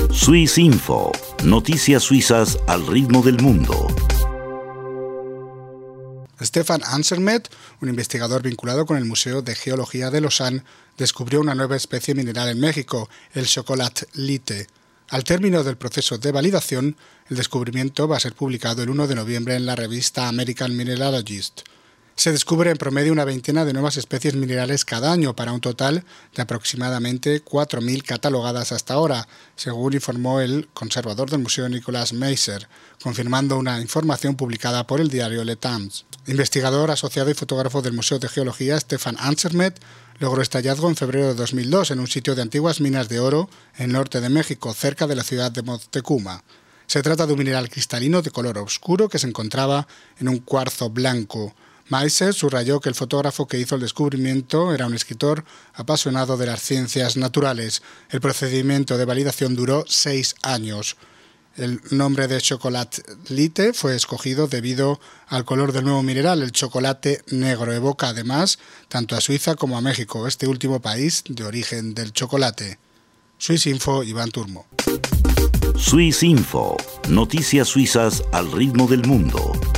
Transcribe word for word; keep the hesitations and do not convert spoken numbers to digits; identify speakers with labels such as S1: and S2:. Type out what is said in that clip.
S1: Swiss Info, noticias suizas al ritmo del mundo.
S2: Stefan Ansermet, un investigador vinculado con el Museo de Geología de Lausanne, descubrió una nueva especie mineral en México, el chocolatite. Al término del proceso de validación, el descubrimiento va a ser publicado el primero de noviembre en la revista American Mineralogist. Se descubre en promedio una veintena de nuevas especies minerales cada año, para un total de aproximadamente cuatro mil catalogadas hasta ahora, según informó el conservador del museo Nicolas Meiser, confirmando una información publicada por el diario Le Temps. Investigador asociado y fotógrafo del Museo de Geología, Stefan Ansermet, logró este hallazgo en febrero de dos mil dos en un sitio de antiguas minas de oro en el norte de México, cerca de la ciudad de Moctezuma. Se trata de un mineral cristalino de color oscuro que se encontraba en un cuarzo blanco. Meiser subrayó que el fotógrafo que hizo el descubrimiento era un escritor apasionado de las ciencias naturales. El procedimiento de validación duró seis años. El nombre de chocolatite fue escogido debido al color del nuevo mineral. El chocolate negro evoca además tanto a Suiza como a México, este último país de origen del chocolate. Swiss Info, Iván Turmo.
S1: Swiss Info, noticias suizas al ritmo del mundo.